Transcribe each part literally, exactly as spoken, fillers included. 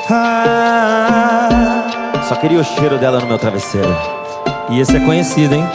Ah, só queria o cheiro dela no meu travesseiro. E esse é conhecido, hein?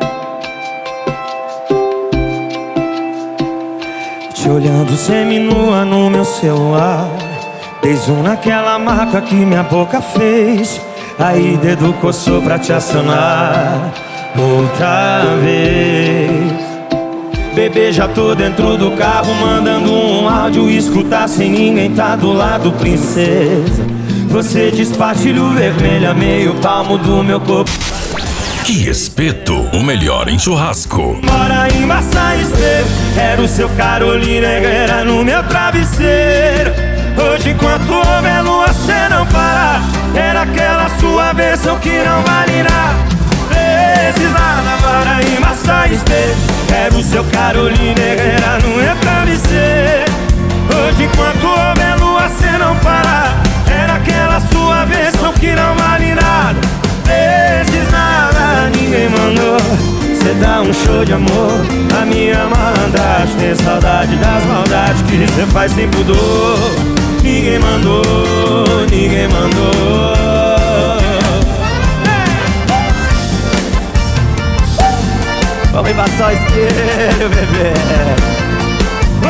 Te olhando seminua no meu celular, dei zoom naquela marca que minha boca fez. Aí dedo coçou pra te acionar outra vez. Bebê, já tô dentro do carro, mandando um áudio, escutar sem ninguém tá do lado, princesa. Você despartilha o vermelho a meio palmo do meu corpo. Que espeto, o melhor em churrasco. Mora em Maçã Espelho, era o seu Carolina Herrera no meu travesseiro. Hoje enquanto houve a lua, cê não para. Era aquela sua versão que não vale nada. Vezes nada, mora em Maçã Espelho, era o seu Carolina Herrera no meu travesseiro. Hoje enquanto houve a lua, cê não para. Era aquela sua versão que não vale nada. Vezes nada, ninguém mandou. Cê dá um show de amor, a minha malandragem. Tem saudade das maldades que cê faz sem pudor. Ninguém mandou, ninguém mandou. Vamos embaçar o espelho, bebê. Oh,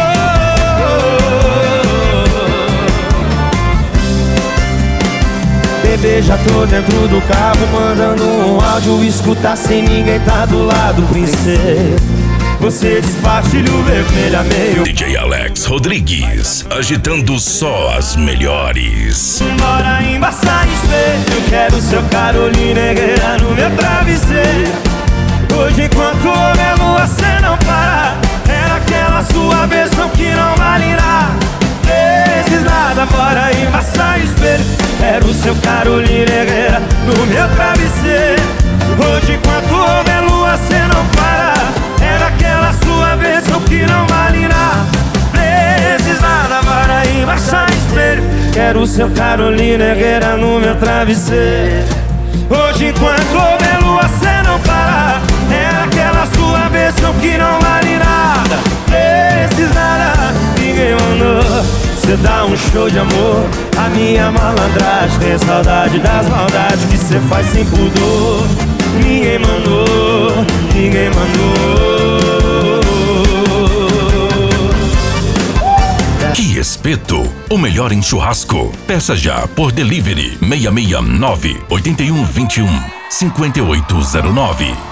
oh, oh. Bebê, já tô dentro do carro, mandando um áudio, escutar sem ninguém tá do lado, princesa. Você despartilha o vermelho a meio. D J Alex Rodrigues, agitando só as melhores. Bora embaçar espelho, quero seu Carolina Herrera no meu travesseiro. Hoje enquanto houve a lua, cê não para. Era aquela sua versão que não vale nada. Vezes nada, bora embaçar espelho, era o seu Carolina Herrera no meu travesseiro. Hoje enquanto houve a lua, cê não para. Era aquela sua versão que não vale nada. Vezes nada, bora embaçar espelho, era o seu Carolina Herrera no meu travesseiro. Hoje enquanto houve a lua, cê não para. Era aquela sua versão que não vale nada. Vezes nada, ninguém mandou. Cê dá um show de amor, a minha malandragem. Tem saudade das maldades que cê faz sem pudor. Ninguém mandou, ninguém mandou. Que espeto, o melhor em churrasco. Peça já por delivery seis seis nove, oito um dois um, cinco oito zero nove.